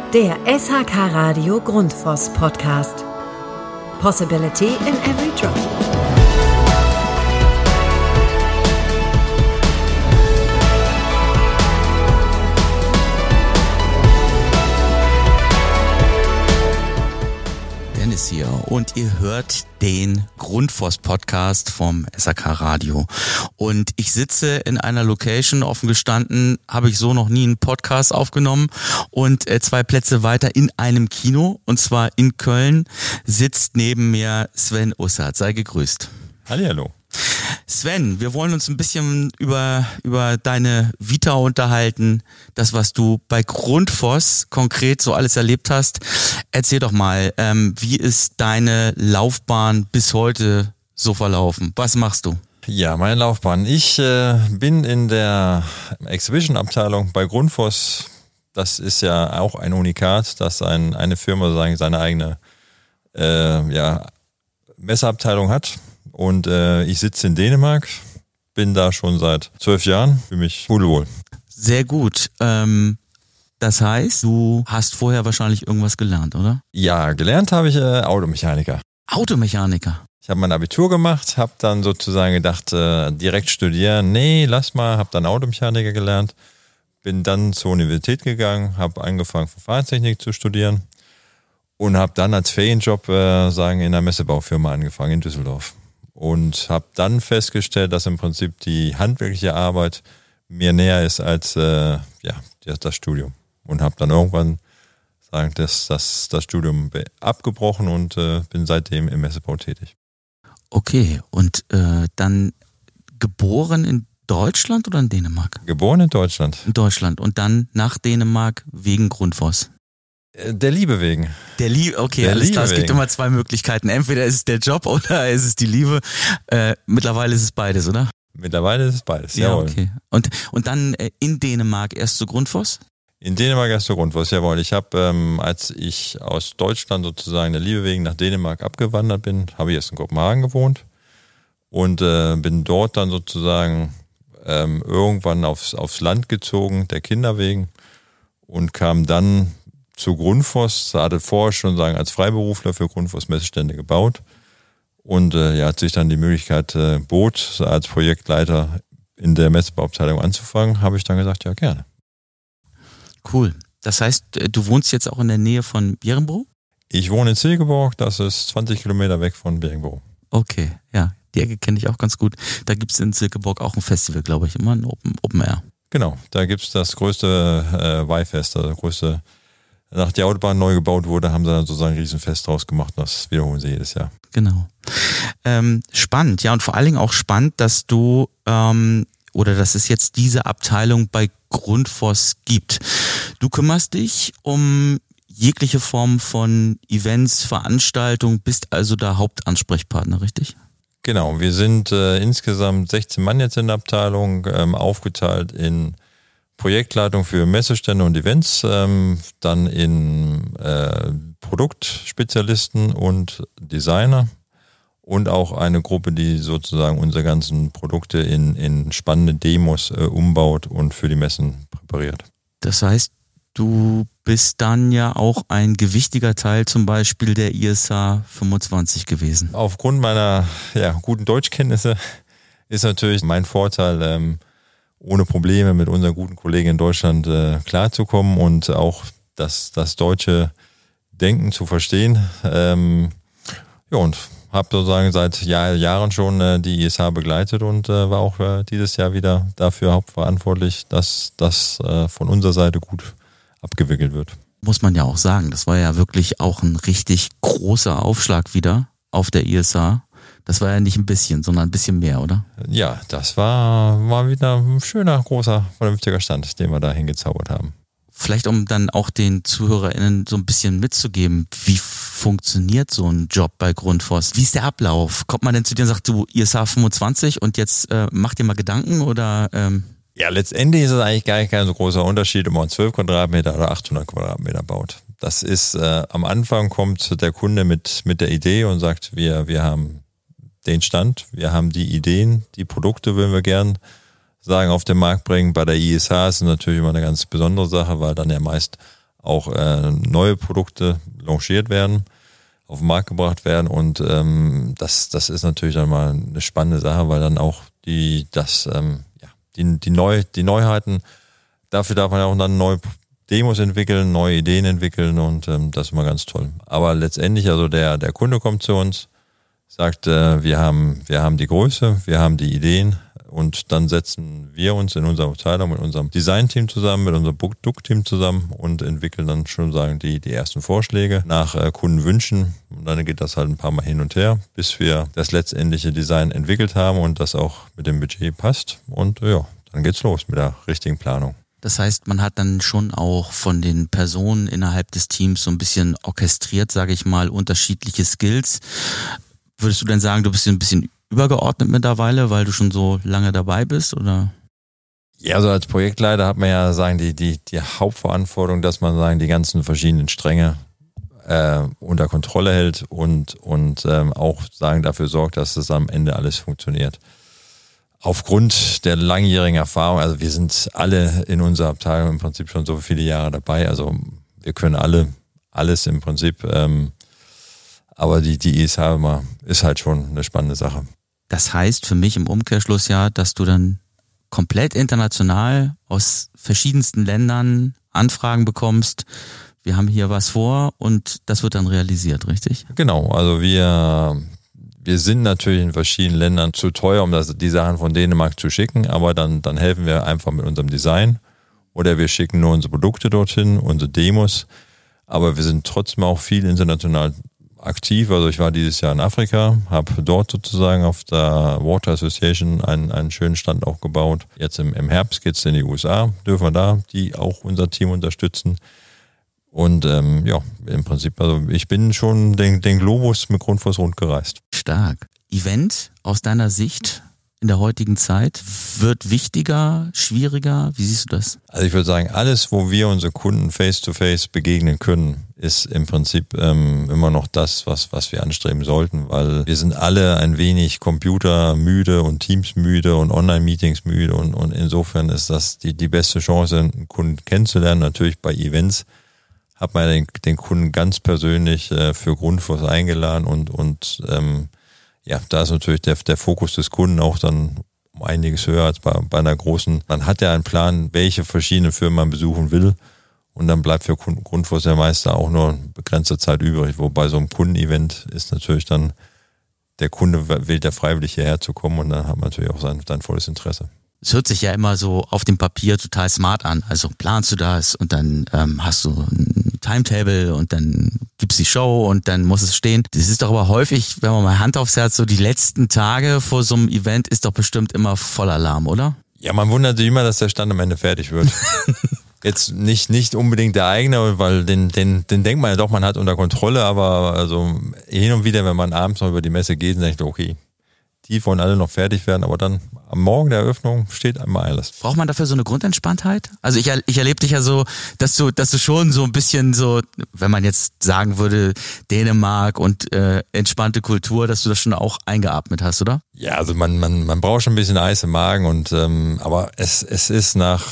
Der SHK Radio Grundfos Podcast. Possibility in every drop. Dennis hier und ihr hört den Grundfos-Podcast vom SHK Radio. Und ich sitze in einer Location, offen gestanden, habe ich so noch nie einen Podcast aufgenommen. Und 2 Plätze weiter in einem Kino, und zwar in Köln, sitzt neben mir Sven Ussert. Sei gegrüßt. Hallihallo. Sven, wir wollen uns ein bisschen über deine Vita unterhalten, das, was du bei Grundfos konkret so alles erlebt hast. Erzähl doch mal, wie ist deine Laufbahn bis heute so verlaufen? Was machst du? Ja, meine Laufbahn. Ich bin in der Exhibition-Abteilung bei Grundfos. Das ist ja auch ein Unikat, dass eine Firma seine eigene Messeabteilung hat. Und ich sitze in Dänemark, bin da schon seit 12 Jahren, fühle mich pudelwohl. Sehr gut. Das heißt, du hast vorher wahrscheinlich irgendwas gelernt, oder? Ja, gelernt habe ich Automechaniker. Automechaniker? Ich habe mein Abitur gemacht, habe dann sozusagen gedacht, direkt studieren. Nee, lass mal, habe dann Automechaniker gelernt. Bin dann zur Universität gegangen, habe angefangen Verfahrenstechnik zu studieren und habe dann als Ferienjob in einer Messebaufirma angefangen in Düsseldorf. Und habe dann festgestellt, dass im Prinzip die handwerkliche Arbeit mir näher ist als das Studium. Und habe dann irgendwann das Studium abgebrochen und bin seitdem im Messebau tätig. Okay, und dann geboren in Deutschland oder in Dänemark? Geboren in Deutschland. In Deutschland und dann nach Dänemark wegen Grundfos? Der Liebe wegen. Der Liebe, okay, der alles Liebe klar. Es gibt immer 2 Möglichkeiten. Entweder ist es der Job oder ist es die Liebe. Mittlerweile ist es beides, oder? Mittlerweile ist es beides, ja, jawohl. Okay. Und dann in Dänemark erst zu Grundfos? In Dänemark erst zu Grundfos, jawohl. Ich habe, als ich aus Deutschland sozusagen der Liebe wegen nach Dänemark abgewandert bin, habe ich erst in Kopenhagen gewohnt und bin dort dann sozusagen irgendwann aufs Land gezogen, der Kinder wegen, und kam dann zu Grundfos, hatte vorher schon als Freiberufler für Grundfos Messestände gebaut und hat sich dann die Möglichkeit bot, als Projektleiter in der Messebauabteilung anzufangen, habe ich dann gesagt, ja gerne. Cool. Das heißt, du wohnst jetzt auch in der Nähe von Bjerringbro? Ich wohne in Silkeborg, das ist 20 Kilometer weg von Bjerringbro. Okay, ja, die Ecke kenne ich auch ganz gut. Da gibt es in Silkeborg auch ein Festival, glaube ich, immer ein Open Air. Genau, da gibt es das größte Weihfest, also das größte. Nach der Autobahn neu gebaut wurde, haben sie dann sozusagen ein Riesenfest draus gemacht. Das wiederholen sie jedes Jahr. Genau. Spannend, ja, und vor allen Dingen auch spannend, dass du dass es jetzt diese Abteilung bei Grundfos gibt. Du kümmerst dich um jegliche Form von Events, Veranstaltungen, bist also der Hauptansprechpartner, richtig? Genau, wir sind insgesamt 16 Mann jetzt in der Abteilung, aufgeteilt in Projektleitung für Messestände und Events, dann in Produktspezialisten und Designer und auch eine Gruppe, die sozusagen unsere ganzen Produkte in spannende Demos umbaut und für die Messen präpariert. Das heißt, du bist dann ja auch ein gewichtiger Teil zum Beispiel der ISH 25 gewesen. Aufgrund meiner guten Deutschkenntnisse ist natürlich mein Vorteil, ohne Probleme mit unseren guten Kollegen in Deutschland klarzukommen und auch das deutsche Denken zu verstehen. Und habe sozusagen seit Jahren schon die ISH begleitet und war auch dieses Jahr wieder dafür hauptverantwortlich, dass das von unserer Seite gut abgewickelt wird. Muss man ja auch sagen, das war ja wirklich auch ein richtig großer Aufschlag wieder auf der ISH. Das war ja nicht ein bisschen, sondern ein bisschen mehr, oder? Ja, das war wieder ein schöner, großer, vernünftiger Stand, den wir da hingezaubert haben. Vielleicht um dann auch den ZuhörerInnen so ein bisschen mitzugeben, wie funktioniert so ein Job bei Grundfos? Wie ist der Ablauf? Kommt man denn zu dir und sagt, du ISH 25 und jetzt mach dir mal Gedanken oder? Ja, letztendlich ist es eigentlich gar kein so großer Unterschied, ob man 12 Quadratmeter oder 800 Quadratmeter baut. Das ist, am Anfang kommt der Kunde mit der Idee und sagt, wir haben den Stand, wir haben die Ideen, die Produkte würden wir gern sagen auf den Markt bringen. Bei der ISH ist es natürlich immer eine ganz besondere Sache, weil dann ja meist auch neue Produkte lanciert werden, auf den Markt gebracht werden und das ist natürlich dann mal eine spannende Sache, weil dann auch die Neuheiten, dafür darf man ja auch dann neue Demos entwickeln, neue Ideen entwickeln und das ist immer ganz toll. Aber letztendlich, also der Kunde kommt zu uns, sagt, wir haben die Größe, wir haben die Ideen und dann setzen wir uns in unserer Abteilung mit unserem Design-Team zusammen, mit unserem Produktteam zusammen und entwickeln dann schon die ersten Vorschläge nach Kundenwünschen und dann geht das halt ein paar Mal hin und her, bis wir das letztendliche Design entwickelt haben und das auch mit dem Budget passt und ja, dann geht's los mit der richtigen Planung. Das heißt, man hat dann schon auch von den Personen innerhalb des Teams so ein bisschen orchestriert, sage ich mal, unterschiedliche Skills. Würdest du denn sagen, du bist ein bisschen übergeordnet mittlerweile, weil du schon so lange dabei bist, oder? Ja, also als Projektleiter hat man ja sagen die Hauptverantwortung, dass man sagen die ganzen verschiedenen Stränge unter Kontrolle hält und auch sagen dafür sorgt, dass es am Ende alles funktioniert. Aufgrund der langjährigen Erfahrung, also wir sind alle in unserer Abteilung im Prinzip schon so viele Jahre dabei, also wir können alle alles im Prinzip, aber die ISH ist halt schon eine spannende Sache. Das heißt für mich im Umkehrschluss ja, dass du dann komplett international aus verschiedensten Ländern Anfragen bekommst, wir haben hier was vor und das wird dann realisiert, richtig? Genau, also wir sind natürlich in verschiedenen Ländern zu teuer, um die Sachen von Dänemark zu schicken, aber dann helfen wir einfach mit unserem Design oder wir schicken nur unsere Produkte dorthin, unsere Demos, aber wir sind trotzdem auch viel international aktiv. Also ich war dieses Jahr in Afrika, habe dort sozusagen auf der Water Association einen schönen Stand auch gebaut. Jetzt im Herbst geht's in die USA, dürfen wir da die auch unser Team unterstützen. Und im Prinzip, also ich bin schon den Globus mit Grundfos rund gereist. Stark. Event aus deiner Sicht in der heutigen Zeit wird wichtiger, schwieriger? Wie siehst du das? Also ich würde sagen, alles, wo wir unsere Kunden face-to-face begegnen können, ist im Prinzip immer noch das, was wir anstreben sollten, weil wir sind alle ein wenig computermüde und Teams-müde und Online-Meetings müde und insofern ist das die beste Chance, einen Kunden kennenzulernen. Natürlich bei Events hat man den Kunden ganz persönlich für Grundfos eingeladen und da ist natürlich der Fokus des Kunden auch dann um einiges höher als bei einer großen. Man hat ja einen Plan, welche verschiedenen Firmen man besuchen will und dann bleibt für Grundfos ja meist auch nur eine begrenzte Zeit übrig. Wobei so einem Kundenevent ist natürlich dann, der Kunde wählt ja freiwillig hierher zu kommen und dann hat man natürlich auch sein volles Interesse. Es hört sich ja immer so auf dem Papier total smart an. Also planst du das und dann hast du ein Timetable und dann gibt's die Show und dann muss es stehen. Das ist doch aber häufig, wenn man mal Hand aufs Herz, so die letzten Tage vor so einem Event ist doch bestimmt immer voll Alarm, oder? Ja, man wundert sich immer, dass der Stand am Ende fertig wird. Jetzt nicht unbedingt der eigene, weil den denkt man ja doch, man hat unter Kontrolle, aber also hin und wieder, wenn man abends noch über die Messe geht, denkt man, okay, die wollen alle noch fertig werden, aber dann am Morgen der Eröffnung steht einmal alles. Braucht man dafür so eine Grundentspanntheit? Also ich erlebe dich ja so, dass du schon so ein bisschen so, wenn man jetzt sagen würde, Dänemark und entspannte Kultur, dass du das schon auch eingeatmet hast, oder? Ja, also man braucht schon ein bisschen Eis im Magen und aber es ist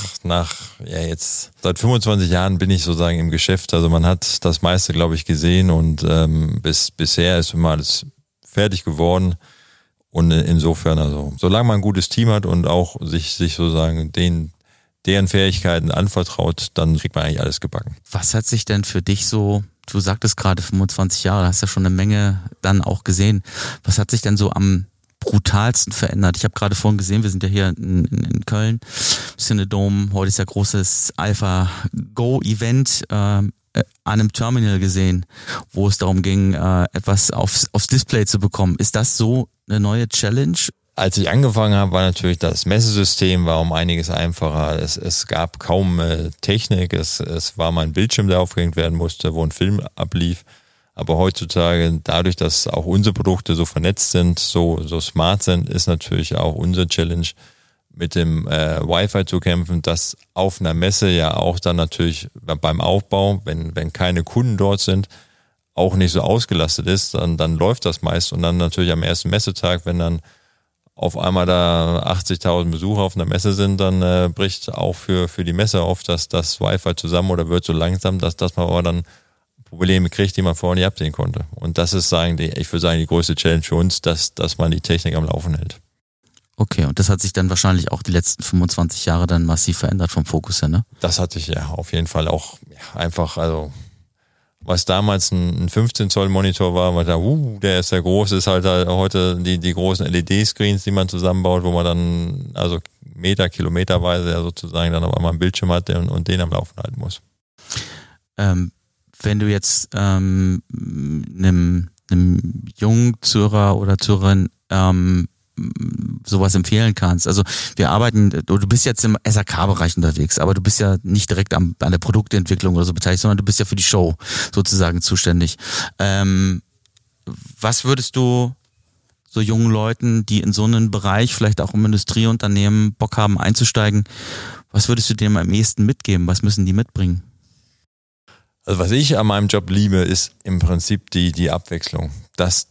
jetzt seit 25 Jahren bin ich sozusagen im Geschäft, also man hat das meiste, glaube ich, gesehen und bisher ist immer alles fertig geworden. Und insofern, also, solange man ein gutes Team hat und auch sich sozusagen deren Fähigkeiten anvertraut, dann kriegt man eigentlich alles gebacken. Was hat sich denn für dich so, du sagtest gerade 25 Jahre, hast ja schon eine Menge dann auch gesehen. Was hat sich denn so am brutalsten verändert? Ich habe gerade vorhin gesehen, wir sind ja hier in Köln, Cinedome, heute ist ja großes Alpha-Go-Event, an einem Terminal gesehen, wo es darum ging, etwas aufs Display zu bekommen. Ist das so eine neue Challenge? Als ich angefangen habe, war natürlich das Messesystem war um einiges einfacher. Es gab kaum Technik. Es war mal ein Bildschirm, der aufgehängt werden musste, wo ein Film ablief. Aber heutzutage, dadurch, dass auch unsere Produkte so vernetzt sind, so smart sind, ist natürlich auch unsere Challenge, mit dem Wi-Fi zu kämpfen, das auf einer Messe ja auch dann natürlich beim Aufbau, wenn keine Kunden dort sind, auch nicht so ausgelastet ist, dann läuft das meist und dann natürlich am ersten Messetag, wenn dann auf einmal da 80.000 Besucher auf einer Messe sind, dann bricht auch für die Messe auf, dass das Wi-Fi zusammen oder wird so langsam, dass man aber dann Probleme kriegt, die man vorher nicht absehen konnte. Und das ist, ich würde sagen, die größte Challenge für uns, dass man die Technik am Laufen hält. Okay, und das hat sich dann wahrscheinlich auch die letzten 25 Jahre dann massiv verändert vom Fokus her, ne? Das hat sich ja auf jeden Fall auch einfach, also was damals ein 15-Zoll-Monitor war, man da, der ist ja groß, ist halt heute die großen LED-Screens, die man zusammenbaut, wo man dann also kilometerweise ja sozusagen dann auf einmal einen Bildschirm hat und den am Laufen halten muss. Wenn du jetzt einem jungen Zuhörer oder Zuhörerin sowas empfehlen kannst. Also du bist jetzt im SAK-Bereich unterwegs, aber du bist ja nicht direkt an der Produktentwicklung oder so beteiligt, sondern du bist ja für die Show sozusagen zuständig. Was würdest du so jungen Leuten, die in so einen Bereich, vielleicht auch im Industrieunternehmen Bock haben einzusteigen, was würdest du denen am ehesten mitgeben? Was müssen die mitbringen? Also was ich an meinem Job liebe, ist im Prinzip die Abwechslung. Dass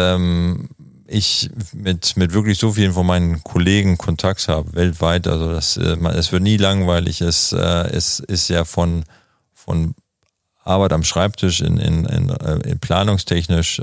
ich mit wirklich so vielen von meinen Kollegen Kontakt habe, weltweit. Also es wird nie langweilig. Es ist ja von Arbeit am Schreibtisch in planungstechnisch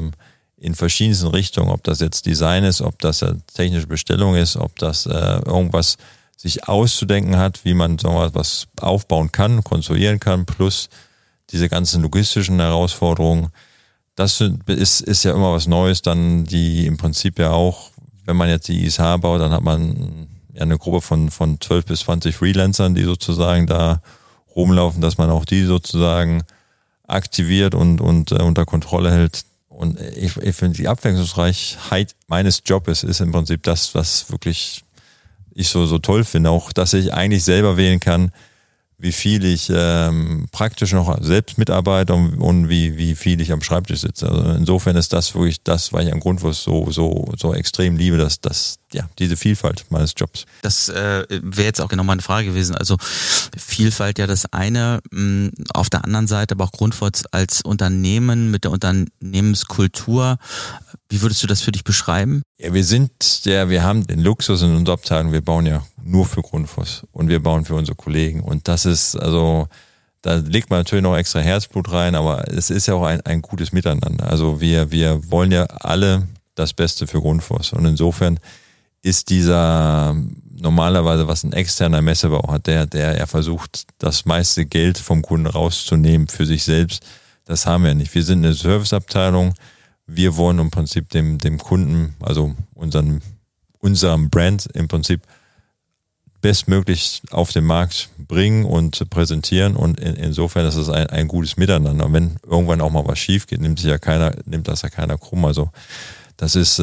in verschiedensten Richtungen, ob das jetzt Design ist, ob das technische Bestellung ist, ob das irgendwas sich auszudenken hat, wie man was aufbauen kann, konstruieren kann, plus diese ganzen logistischen Herausforderungen. Das ist ja immer was Neues, dann die im Prinzip ja auch, wenn man jetzt die ISH baut, dann hat man ja eine Gruppe von 12 bis 20 Freelancern, die sozusagen da rumlaufen, dass man auch die sozusagen aktiviert und unter Kontrolle hält. Und ich finde, die Abwechslungsreichheit meines Jobs ist im Prinzip das, was wirklich ich so toll finde, auch dass ich eigentlich selber wählen kann, wie viel ich praktisch noch selbst mitarbeite und wie viel ich am Schreibtisch sitze. Also insofern ist das wirklich das, was ich am Grundwurst so extrem liebe, dass diese Vielfalt meines Jobs. Das wäre jetzt auch genau meine Frage gewesen. Also Vielfalt ja das eine, auf der anderen Seite aber auch Grundfos als Unternehmen mit der Unternehmenskultur. Wie würdest du das für dich beschreiben? Ja, wir haben den Luxus in unserer Abteilung, wir bauen ja nur für Grundfos und wir bauen für unsere Kollegen und das ist, also da legt man natürlich noch extra Herzblut rein, aber es ist ja auch ein gutes Miteinander. Also wir wollen ja alle das Beste für Grundfos und insofern ist dieser normalerweise, was ein externer Messebau hat, der versucht, das meiste Geld vom Kunden rauszunehmen für sich selbst. Das haben wir nicht. Wir sind eine Serviceabteilung. Wir wollen im Prinzip dem Kunden, also unserem Brand im Prinzip bestmöglich auf den Markt bringen und präsentieren und insofern ist es ein gutes Miteinander. Wenn irgendwann auch mal was schief geht, nimmt das ja keiner krumm. Also das ist,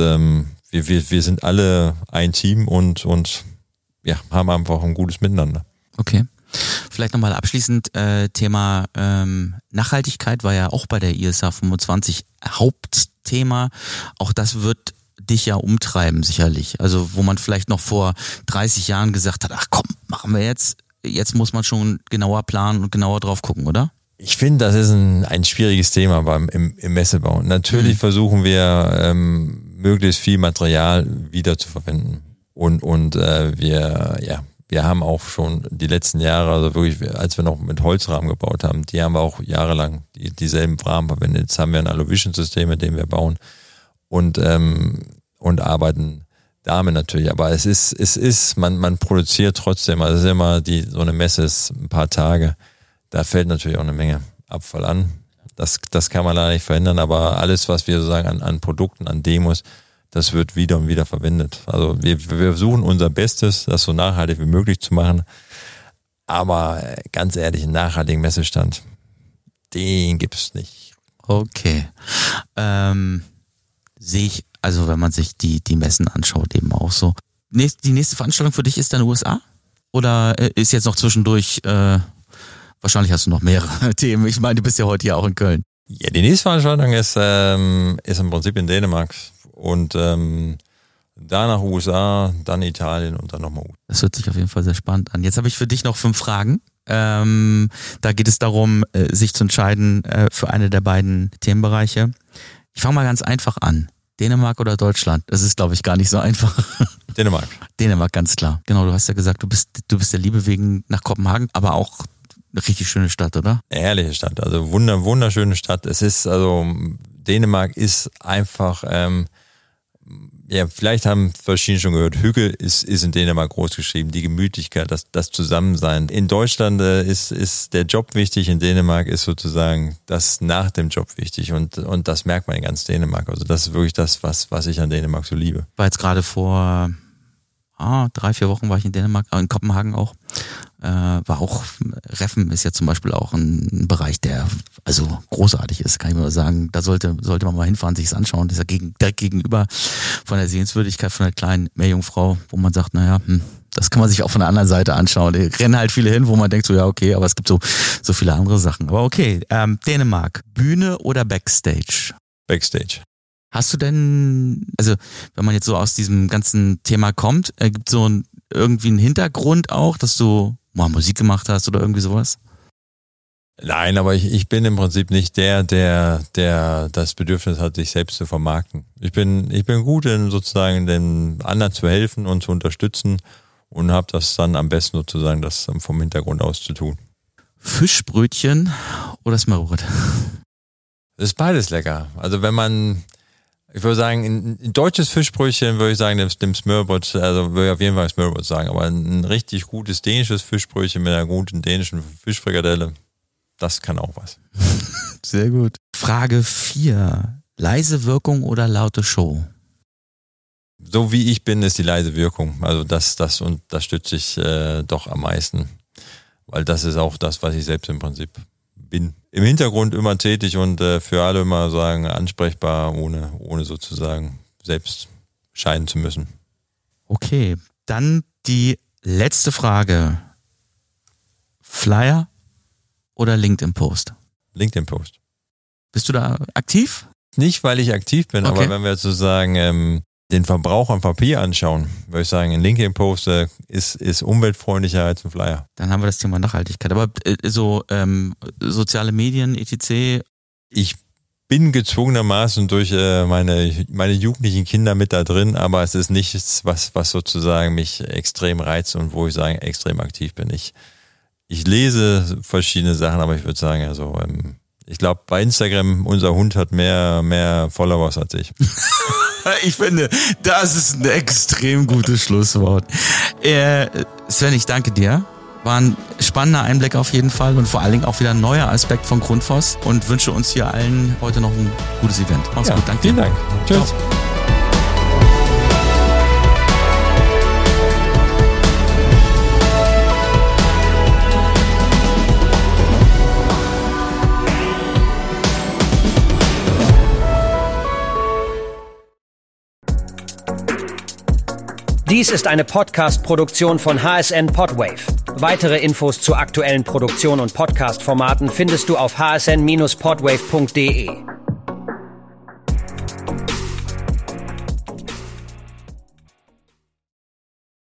wir sind alle ein Team und ja, haben einfach ein gutes Miteinander. Okay. Vielleicht nochmal abschließend, Thema Nachhaltigkeit war ja auch bei der ISH 25 Hauptthema. Auch das wird dich ja umtreiben sicherlich. Also wo man vielleicht noch vor 30 Jahren gesagt hat, ach komm, machen wir jetzt. Jetzt muss man schon genauer planen und genauer drauf gucken, oder? Ich finde, das ist ein schwieriges Thema im Messebau. Natürlich versuchen wir möglichst viel Material wieder zu verwenden. Und wir haben auch schon die letzten Jahre, also wirklich, als wir noch mit Holzrahmen gebaut haben, die haben wir auch jahrelang dieselben Rahmen verwendet. Jetzt haben wir ein Aluvision-System, mit dem wir bauen und arbeiten damit natürlich. Aber es ist, man produziert trotzdem, also es ist immer so eine Messe ist ein paar Tage, da fällt natürlich auch eine Menge Abfall an. Das kann man leider nicht verhindern, aber alles, was wir sozusagen an Produkten, an Demos, das wird wieder und wieder verwendet. Also wir versuchen unser Bestes, das so nachhaltig wie möglich zu machen. Aber ganz ehrlich, einen nachhaltigen Messestand, den gibt's nicht. Okay. Sehe ich, also wenn man sich die Messen anschaut, eben auch so. Die nächste Veranstaltung für dich ist dann in den USA? Oder ist jetzt noch zwischendurch, wahrscheinlich hast du noch mehrere Themen. Ich meine, du bist ja heute ja auch in Köln. Ja, die nächste Veranstaltung ist im Prinzip in Dänemark. Und dann nach USA, dann Italien und dann nochmal. Das hört sich auf jeden Fall sehr spannend an. Jetzt habe ich für dich noch 5 Fragen. Da geht es darum, sich zu entscheiden für eine der beiden Themenbereiche. Ich fange mal ganz einfach an. Dänemark oder Deutschland? Das ist, glaube ich, gar nicht so einfach. Dänemark. Dänemark, ganz klar. Genau, du hast ja gesagt, du bist der Liebe wegen nach Kopenhagen, aber auch eine richtig schöne Stadt, oder? Eine herrliche Stadt, also wunderschöne Stadt. Dänemark ist einfach, vielleicht haben verschiedene schon gehört, Hygge ist in Dänemark groß geschrieben, die Gemütlichkeit, das Zusammensein. In Deutschland ist der Job wichtig, in Dänemark ist sozusagen das nach dem Job wichtig und das merkt man in ganz Dänemark. Also das ist wirklich das, was ich an Dänemark so liebe. War jetzt gerade vor 3-4 Wochen war ich in Dänemark, in Kopenhagen auch. War auch, Reffen ist ja zum Beispiel auch ein Bereich, der also großartig ist, kann ich mal sagen. Da sollte man mal hinfahren, sich es anschauen. Das ist ja direkt gegenüber von der Sehenswürdigkeit von der kleinen Meerjungfrau, wo man sagt, das kann man sich auch von der anderen Seite anschauen. Da rennen halt viele hin, wo man denkt so, ja okay, aber es gibt so viele andere Sachen. Aber okay, Dänemark, Bühne oder Backstage? Backstage. Hast du denn, also wenn man jetzt so aus diesem ganzen Thema kommt, gibt es so irgendwie einen Hintergrund auch, dass du mal Musik gemacht hast oder irgendwie sowas? Nein, aber ich bin im Prinzip nicht der das Bedürfnis hat, sich selbst zu vermarkten. Ich bin gut in sozusagen den anderen zu helfen und zu unterstützen und habe das dann am besten sozusagen das vom Hintergrund aus zu tun. Fischbrötchen oder Smørrebrød? Das ist beides lecker. Also ich würde sagen, ein deutsches Fischbrötchen würde ich sagen, dem Smørrebrød, also würde ich auf jeden Fall Smørrebrød sagen, aber ein richtig gutes dänisches Fischbrötchen mit einer guten dänischen Fischfrikadelle, das kann auch was. Sehr gut. Frage 4. Leise Wirkung oder laute Show? So wie ich bin, ist die leise Wirkung. Also das unterstütze ich doch am meisten, weil das ist auch das, was ich selbst im Prinzip bin. Im Hintergrund immer tätig und für alle immer sagen ansprechbar, ohne sozusagen selbst scheinen zu müssen. Okay, dann die letzte Frage. Flyer oder LinkedIn-Post? LinkedIn-Post. Bist du da aktiv? Nicht, weil ich aktiv bin, okay. Aber wenn wir sozusagen den Verbrauch an Papier anschauen, würde ich sagen, ein LinkedIn-Post ist umweltfreundlicher als ein Flyer. Dann haben wir das Thema Nachhaltigkeit. Aber soziale Medien, etc. Ich bin gezwungenermaßen durch meine jugendlichen Kinder mit da drin, aber es ist nichts, was sozusagen mich extrem reizt und wo ich sage, extrem aktiv bin. Ich lese verschiedene Sachen, aber ich würde sagen, also ich glaube, bei Instagram, unser Hund hat mehr Followers als ich. Ich finde, das ist ein extrem gutes Schlusswort. Sven, ich danke dir. War ein spannender Einblick auf jeden Fall und vor allen Dingen auch wieder ein neuer Aspekt von Grundfos und wünsche uns hier allen heute noch ein gutes Event. Mach's gut, danke dir. Vielen Dank. Tschüss. Ciao. Dies ist eine Podcast-Produktion von HSN Podwave. Weitere Infos zu aktuellen Produktionen und Podcast-Formaten findest du auf hsn-podwave.de.